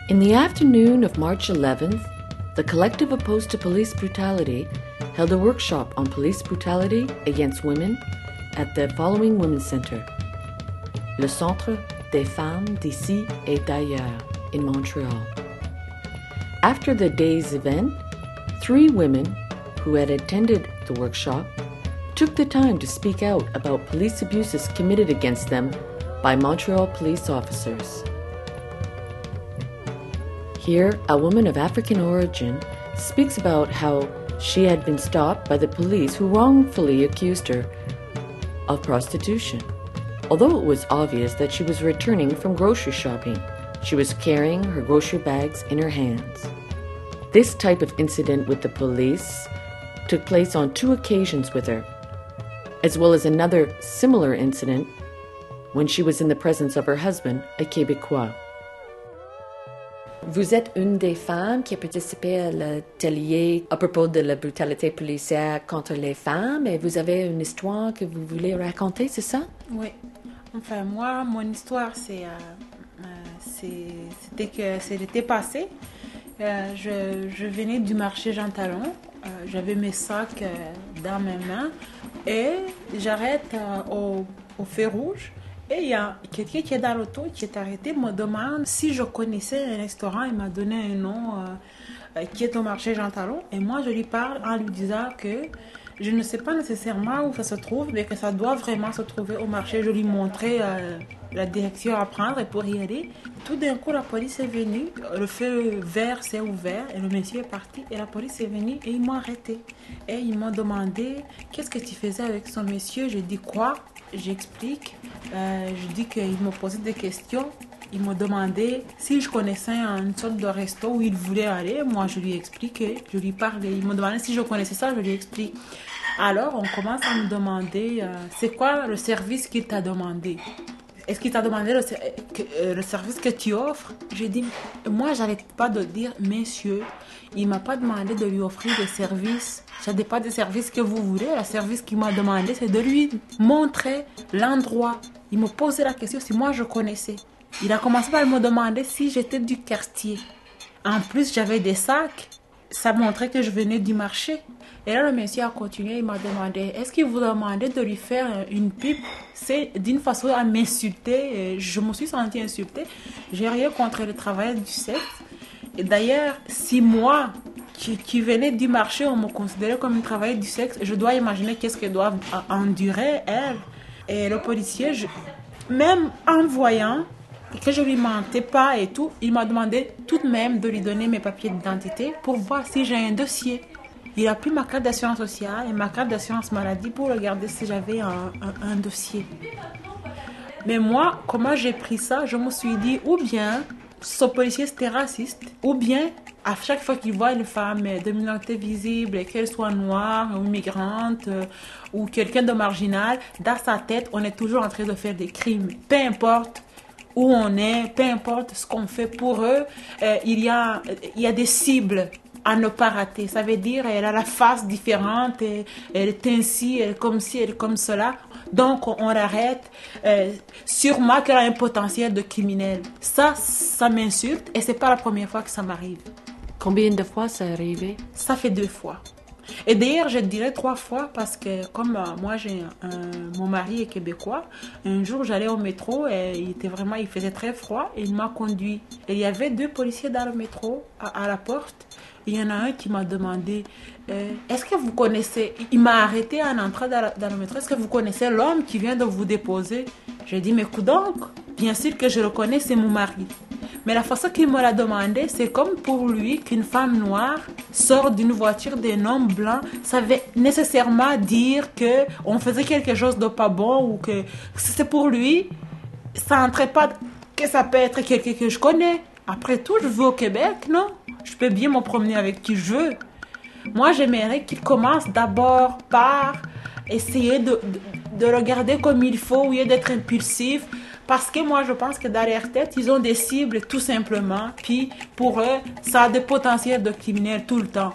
In the afternoon of March 11th, the collective opposed to police brutality held a workshop on police brutality against women at the following Women's Center: le Centre des Femmes d'ici et d'ailleurs in Montreal. After the day's event, 3 women who had attended the workshop took the time to speak out about police abuses committed against them by Montreal police officers. Here, a woman of African origin speaks about how she had been stopped by the police who wrongfully accused her of prostitution. Although it was obvious that she was returning from grocery shopping, she was carrying her grocery bags in her hands. This type of incident with the police took place on 2 occasions with her, as well as another similar incident when she was in the presence of her husband, a Québécois. Vous êtes une des femmes qui a participé à l'atelier à propos de la brutalité policière contre les femmes et vous avez une histoire que vous voulez raconter, c'est ça? Oui. Enfin, moi, mon histoire, c'était que c'est l'été passé. Je venais du marché Jean Talon. J'avais mes sacs dans mes mains et j'arrête au feu rouge. Et il y a quelqu'un qui est dans l'auto, qui est arrêté, me demande si je connaissais un restaurant. Il m'a donné un nom qui est au marché Jean Talon. Et moi, je lui parle en lui disant que je ne sais pas nécessairement où ça se trouve, mais que ça doit vraiment se trouver au marché. Je lui montrais la direction à prendre pour y aller. Tout d'un coup, la police est venue, le feu vert s'est ouvert et le monsieur est parti. Et la police est venue et ils m'ont arrêté. Et ils m'ont demandé, qu'est-ce que tu faisais avec ce monsieur? Je dis quoi? J'explique. Je dis qu'ils m'ont posé des questions. Ils m'ont demandé si je connaissais une sorte de resto où ils voulaient aller. Moi, je lui ai expliqué, je lui parlais. Ils m'ont demandé si je connaissais ça, je lui ai expliqué. Alors, on commence à me demander, c'est quoi le service qu'il t'a demandé? Est-ce qu'il t'a demandé le service que tu offres? J'ai dit, moi, j'arrête pas de dire, messieurs, il m'a pas demandé de lui offrir des services. Ça n'est pas des services que vous voulez. Le service qu'il m'a demandé, c'est de lui montrer l'endroit. Il me posait la question si moi je connaissais. Il a commencé par me demander si j'étais du quartier. En plus, j'avais des sacs. Ça montrait que je venais du marché. Et là, le monsieur a continué. Il m'a demandé, est-ce qu'il vous demandait de lui faire une pipe? C'est d'une façon à m'insulter. Je me suis sentie insultée. J'ai rien contre le travail du sexe. Et d'ailleurs, si moi, qui venais du marché, on me considérait comme une travailleuse du sexe, je dois imaginer qu'est-ce qu'elle doit endurer, elle. Et le policier, même en voyant que je lui mentais pas et tout, il m'a demandé tout de même de lui donner mes papiers d'identité pour voir si j'ai un dossier. Il a pris ma carte d'assurance sociale et ma carte d'assurance maladie pour regarder si j'avais un dossier. Mais moi, comment j'ai pris ça? Je me suis dit, ou bien ce policier c'était raciste, ou bien à chaque fois qu'il voit une femme de minorité visible, qu'elle soit noire ou immigrante ou quelqu'un de marginal, dans sa tête, on est toujours en train de faire des crimes. Peu importe où on est, peu importe ce qu'on fait pour eux, il y a des cibles à ne pas rater. Ça veut dire elle a la face différente, elle est ainsi, elle est comme ci, elle est comme cela. Donc on l'arrête. Sûrement qu'elle a un potentiel de criminel. Ça m'insulte et c'est pas la première fois que ça m'arrive. Combien de fois ça est arrivé? Ça fait 2 fois. Et d'ailleurs, je dirais 3 fois parce que comme moi, mon mari est québécois, un jour j'allais au métro et il faisait très froid et il m'a conduit. Et il y avait 2 policiers dans le métro à la porte. Il y en a un qui m'a demandé, est-ce que vous connaissez, il m'a arrêté en entrant dans le métro, est-ce que vous connaissez l'homme qui vient de vous déposer? J'ai dit, mais donc, bien sûr que je le connais, c'est mon mari. Mais la façon qu'il me l'a demandé, c'est comme pour lui qu'une femme noire sort d'une voiture d'un homme blanc. Ça veut nécessairement dire qu'on faisait quelque chose de pas bon ou que c'est pour lui. Ça n'entrait pas que ça peut être quelqu'un que je connais. Après tout, je vis au Québec, non? Je peux bien me promener avec qui je veux. Moi, j'aimerais qu'il commence d'abord par essayer de regarder comme il faut, au lieu d'être impulsif. Parce que moi, je pense que dans leur tête, ils ont des cibles tout simplement. Puis, pour eux, ça a des potentiels de criminels tout le temps.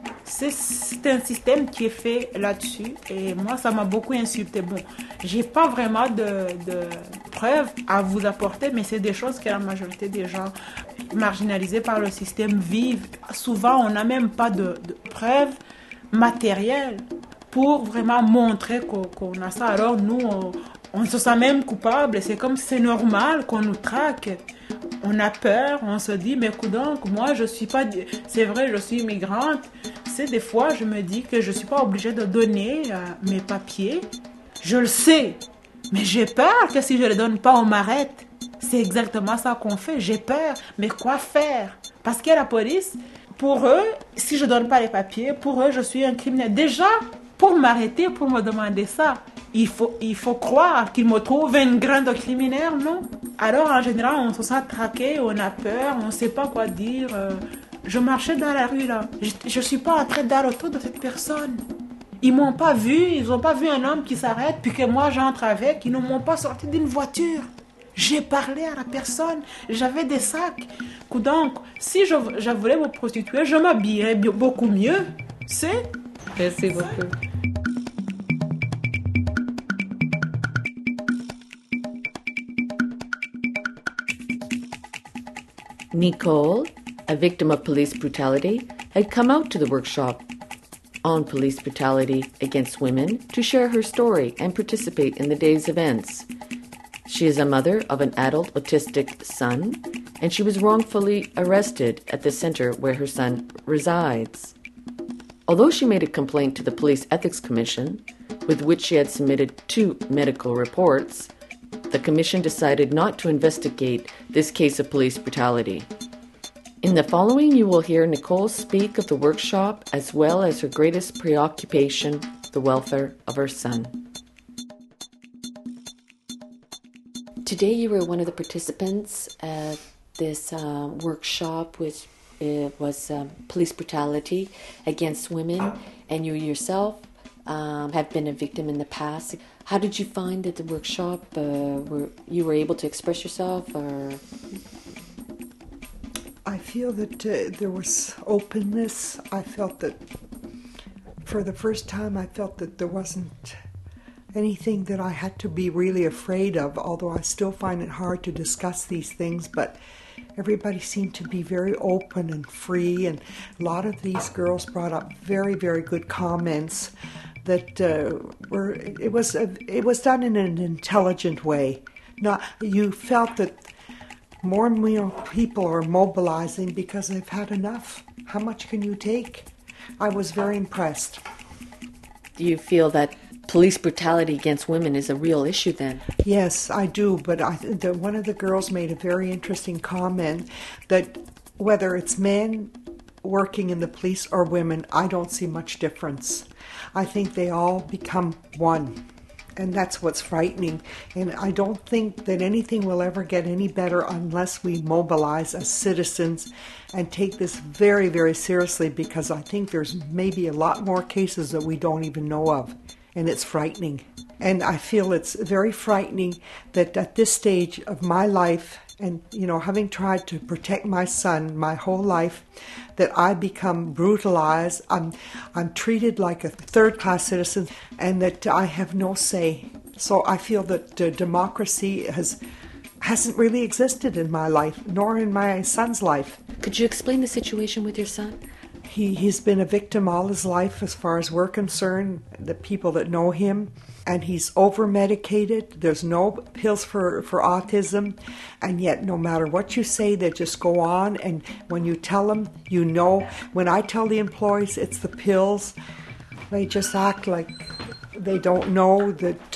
C'est un système qui est fait là-dessus. Et moi, ça m'a beaucoup insulté. Bon, j'ai pas vraiment de preuves à vous apporter, mais c'est des choses que la majorité des gens marginalisés par le système vivent. Souvent, on n'a même pas de preuves matérielles pour vraiment montrer qu'on a ça. Alors nous, on se sent même coupable. C'est comme si c'est normal qu'on nous traque. On a peur, on se dit, mais écoute donc, moi je suis pas... C'est vrai, je suis immigrante. C'est des fois, je me dis que je suis pas obligée de donner mes papiers. Je le sais, mais j'ai peur que si je les donne pas, on m'arrête. C'est exactement ça qu'on fait, j'ai peur. Mais quoi faire? Parce que la police, pour eux, si je donne pas les papiers, pour eux, je suis un criminel. Déjà, pour m'arrêter, pour me demander ça, il faut croire qu'ils me trouvent une grande criminelle, non? Alors, en général, on se sent traqué, on a peur, on ne sait pas quoi dire. Je marchais dans la rue, là. Je ne suis pas entrée dans l'auto de cette personne. Ils m'ont pas vu, ils n'ont pas vu un homme qui s'arrête, puis que moi, j'entre avec. Ils ne m'ont pas sorti d'une voiture. J'ai parlé à la personne, j'avais des sacs. Donc, si je voulais me prostituer, je m'habillerais beaucoup mieux. C'est... Merci beaucoup. Nicole, a victim of police brutality, had come out to the workshop on police brutality against women to share her story and participate in the day's events. She is a mother of an adult autistic son, and she was wrongfully arrested at the center where her son resides. Although she made a complaint to the Police Ethics Commission, with which she had submitted 2 medical reports, the commission decided not to investigate this case of police brutality. In the following, you will hear Nicole speak of the workshop as well as her greatest preoccupation, the welfare of her son. Today you were one of the participants at this workshop, which was police brutality against women, and you yourself have been a victim in the past. How did you find at the workshop? You were able to express yourself, or? I feel that there was openness. I felt that for the first time I felt that there wasn't anything that I had to be really afraid of, although I still find it hard to discuss these things, but everybody seemed to be very open and free, and a lot of these girls brought up very, very good comments that it was done in an intelligent way. You felt that more and more people are mobilizing because they've had enough. How much can you take? I was very impressed. Do you feel that police brutality against women is a real issue then? Yes, I do, but one of the girls made a very interesting comment that whether it's men working in the police or women, I don't see much difference. I think they all become one, and that's what's frightening. And I don't think that anything will ever get any better unless we mobilize as citizens and take this very, very seriously, because I think there's maybe a lot more cases that we don't even know of. And it's frightening. And I feel it's very frightening that at this stage of my life, and having tried to protect my son my whole life, that I become brutalized. I'm treated like a third-class citizen, and that I have no say. So I feel that democracy hasn't really existed in my life, nor in my son's life. Could you explain the situation with your son? He's been a victim all his life as far as we're concerned, the people that know him, and he's over-medicated. There's no pills for autism, and yet no matter what you say, they just go on, and when you tell them, when I tell the employees it's the pills, they just act like they don't know that,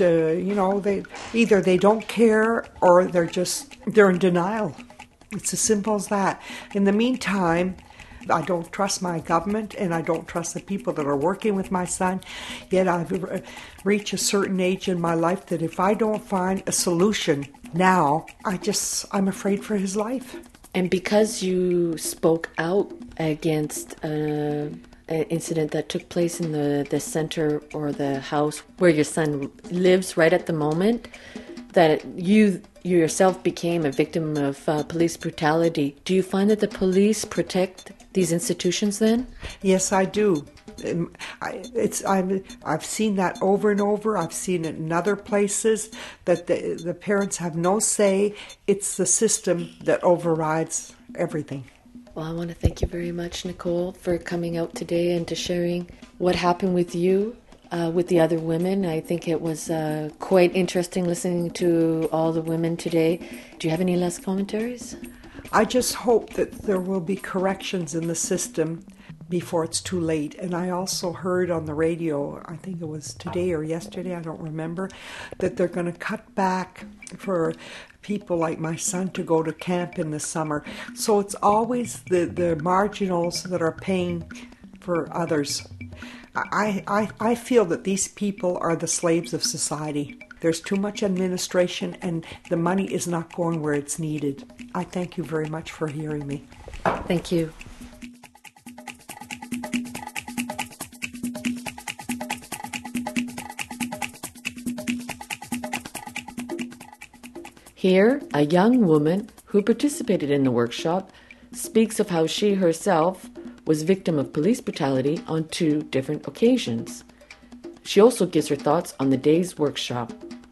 they don't care, or they're in denial. It's as simple as that. In the meantime, I don't trust my government, and I don't trust the people that are working with my son. Yet I've reached a certain age in my life that if I don't find a solution now, I'm afraid for his life. And because you spoke out against an incident that took place in the center or the house where your son lives right at the moment, that you yourself became a victim of police brutality. Do you find that the police protect these institutions then? Yes, I do. I've seen that over and over. I've seen it in other places that the parents have no say. It's the system that overrides everything. Well, I want to thank you very much, Nicole, for coming out today and to sharing what happened with you, with the other women. I think it was quite interesting listening to all the women today. Do you have any last commentaries? I just hope that there will be corrections in the system before it's too late. And I also heard on the radio, I think it was today or yesterday, I don't remember, that they're going to cut back for people like my son to go to camp in the summer. So it's always the marginals that are paying for others. I feel that these people are the slaves of society. There's too much administration and the money is not going where it's needed. I thank you very much for hearing me. Thank you. Here, a young woman who participated in the workshop speaks of how she herself was victim of police brutality on 2 different occasions. She also gives her thoughts on the day's workshop.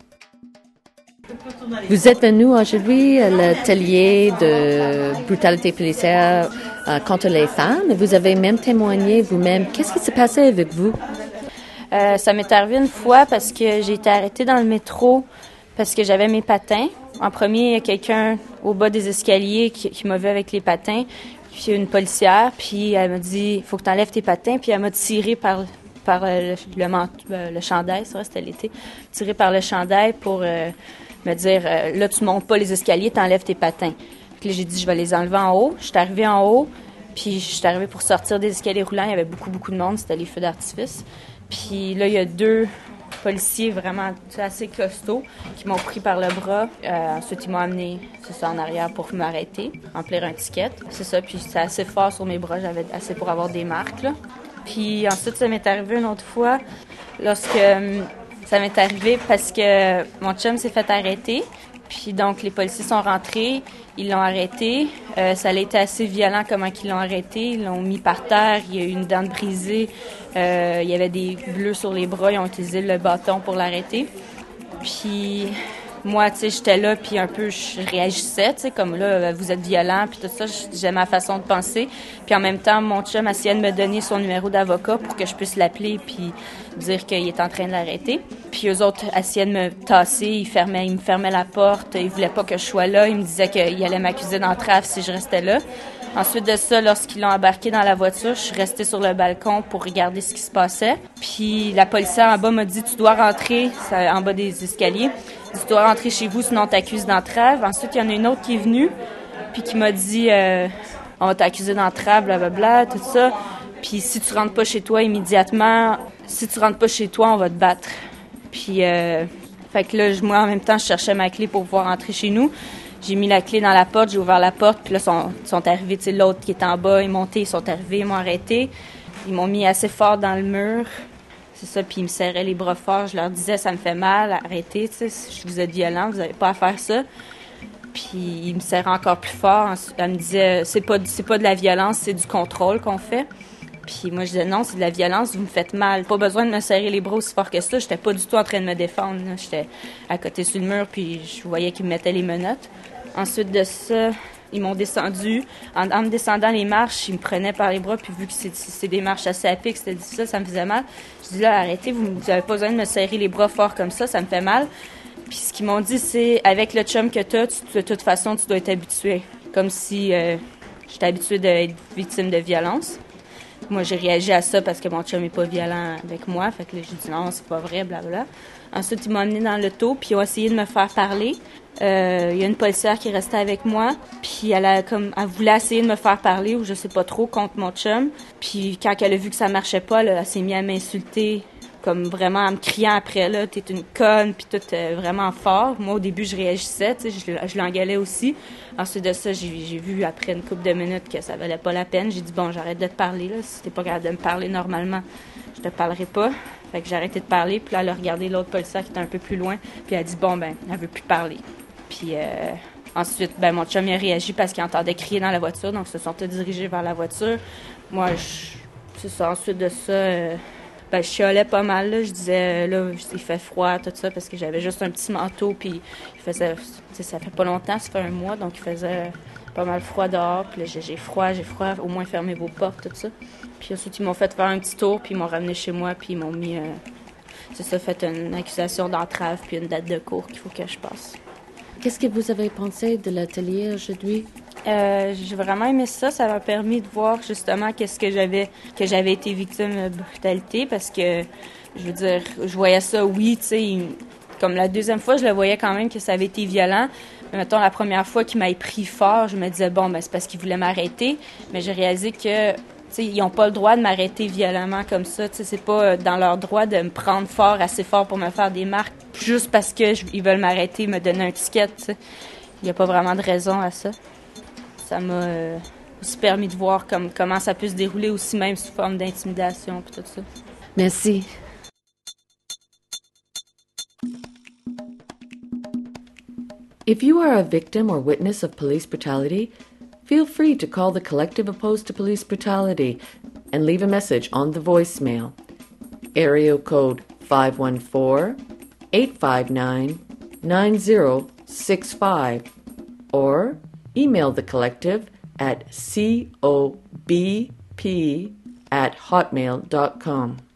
Vous êtes venu aujourd'hui à l'atelier de brutalité policière contre les femmes. Vous avez même témoigné vous-même. Qu'est-ce qui s'est passé avec vous? Ça m'est arrivé une fois parce que j'ai été arrêtée dans le métro parce que j'avais mes patins. En premier, il y a quelqu'un au bas des escaliers qui m'a vu avec les patins. Puis une policière, puis elle m'a dit « Il faut que tu enlèves tes patins ». Puis elle m'a tiré par le chandail, c'est vrai, c'était l'été. Tiré par le chandail pour me dire « Là, tu montes pas les escaliers, tu enlèves tes patins ». Puis là, j'ai dit « Je vais les enlever en haut ». Je suis arrivée en haut, puis je suis arrivée pour sortir des escaliers roulants. Il y avait beaucoup de monde, c'était les feux d'artifice. Puis là, il y a 2 policiers vraiment assez costauds qui m'ont pris par le bras. Ensuite, ils m'ont amené, en arrière pour m'arrêter, remplir un ticket. C'est ça, puis c'était assez fort sur mes bras, j'avais assez pour avoir des marques, là. Puis ensuite, ça m'est arrivé une autre fois, lorsque ça m'est arrivé parce que mon chum s'est fait arrêter. Puis donc, les policiers sont rentrés, ils l'ont arrêté. Ça a été assez violent comment ils l'ont arrêté. Ils l'ont mis par terre, il y a eu une dent brisée. Il y avait des bleus sur les bras, ils ont utilisé le bâton pour l'arrêter. Puis moi, tu sais, j'étais là, puis un peu, je réagissais, tu sais, comme là, vous êtes violent, puis tout ça, j'ai ma façon de penser. Puis en même temps, mon chum essayait de me donner son numéro d'avocat pour que je puisse l'appeler puis dire qu'il est en train de l'arrêter. Puis eux autres essayaient de me tasser, ils me fermaient la porte, ils voulaient pas que je sois là, ils me disaient qu'ils allaient m'accuser d'entrave si je restais là. Ensuite de ça, lorsqu'ils l'ont embarqué dans la voiture, je suis restée sur le balcon pour regarder ce qui se passait. Puis la policière en bas m'a dit « Tu dois rentrer », en bas des escaliers. « Tu dois rentrer chez vous, sinon on t'accuse d'entrave ». Ensuite, il y en a une autre qui est venue, puis qui m'a dit « On va t'accuser d'entrave, blablabla, tout ça. Puis si tu rentres pas chez toi immédiatement, on va te battre. » Puis, fait que là, moi, en même temps, je cherchais ma clé pour pouvoir rentrer chez nous. J'ai mis la clé dans la porte, j'ai ouvert la porte, puis là, ils sont arrivés, tu sais, l'autre qui était en bas, ils sont arrivés, ils m'ont arrêté. Ils m'ont mis assez fort dans le mur. C'est ça, puis ils me serraient les bras forts. Je leur disais, ça me fait mal, arrêtez, tu sais, vous êtes violents, vous n'avez pas à faire ça. Puis ils me serraient encore plus fort. Elle me disait, c'est pas de la violence, c'est du contrôle qu'on fait. Puis moi, je disais, non, c'est de la violence, vous me faites mal. Pas besoin de me serrer les bras aussi fort que ça. J'étais pas du tout en train de me défendre, là. J'étais à côté sur le mur, puis je voyais qu'ils me mettaient les menottes. Ensuite de ça, ils m'ont descendu. En me descendant les marches, ils me prenaient par les bras, puis vu que c'est des marches assez à pic, c'était difficile, ça me faisait mal. Je dis là, arrêtez, vous avez pas besoin de me serrer les bras fort comme ça me fait mal. Puis ce qu'ils m'ont dit, c'est, avec le chum que t'as, de toute façon, tu dois être habitué. Comme si j'étais habituée d'être victime de violence. Moi, j'ai réagi à ça parce que mon chum n'est pas violent avec moi. Fait que là, j'ai dit non, c'est pas vrai, blablabla. Ensuite, ils m'ont amené dans l'auto, puis ils ont essayé de me faire parler. Il y a une policière qui restait avec moi, puis elle voulait essayer de me faire parler, ou je sais pas trop, contre mon chum. Puis quand elle a vu que ça marchait pas, là, elle s'est mise à m'insulter, comme vraiment en me criant après, là, t'es une conne, puis tout vraiment fort. Moi, au début, je réagissais, tu sais, je l'engueulais aussi. Ensuite de ça, j'ai vu après une couple de minutes que ça valait pas la peine. J'ai dit, bon, j'arrête de te parler, là. Si t'es pas capable de me parler normalement, je te parlerai pas. Fait que j'ai arrêté de parler, puis là, elle a regardé l'autre policière qui était un peu plus loin, puis elle a dit, bon, ben, elle veut plus parler. Puis ensuite, ben, mon chum il a réagi parce qu'il entendait crier dans la voiture, donc ils se sont tous dirigés vers la voiture. Moi, c'est ça. Ensuite de ça, je chialais pas mal. Là. Je disais, il fait froid, tout ça, parce que j'avais juste un petit manteau, puis il faisait, ça fait pas longtemps, ça fait 1 mois, donc il faisait pas mal froid dehors. Puis là, j'ai froid, au moins fermez vos portes, tout ça. Puis ensuite, ils m'ont fait faire un petit tour, puis ils m'ont ramené chez moi, puis ils m'ont mis, fait une accusation d'entrave, puis une date de cours qu'il faut que je passe. Qu'est-ce que vous avez pensé de l'atelier aujourd'hui? J'ai vraiment aimé ça. Ça m'a permis de voir justement que j'avais été victime de brutalité, parce que, je veux dire, je voyais ça, oui, tu sais, comme la deuxième fois, je le voyais quand même que ça avait été violent. Mais mettons, la première fois qu'il m'a pris fort, je me disais, bon, ben, c'est parce qu'il voulait m'arrêter. Mais j'ai réalisé que, tu sais, ils n'ont pas le droit de m'arrêter violemment comme ça. Tu sais, c'est pas dans leur droit de me prendre assez fort pour me faire des marques, juste parce qu'ils veulent m'arrêter, me donner un ticket, tu sais. Il n'y a pas vraiment de raison à ça. Ça m'a aussi permis de voir comment ça peut se dérouler aussi, même sous forme d'intimidation et tout ça. Merci. If you are a victim or witness of police brutality, feel free to call the Collective Opposed to Police Brutality and leave a message on the voicemail. Area code 514-859-9065 or email the collective at cobp@hotmail.com.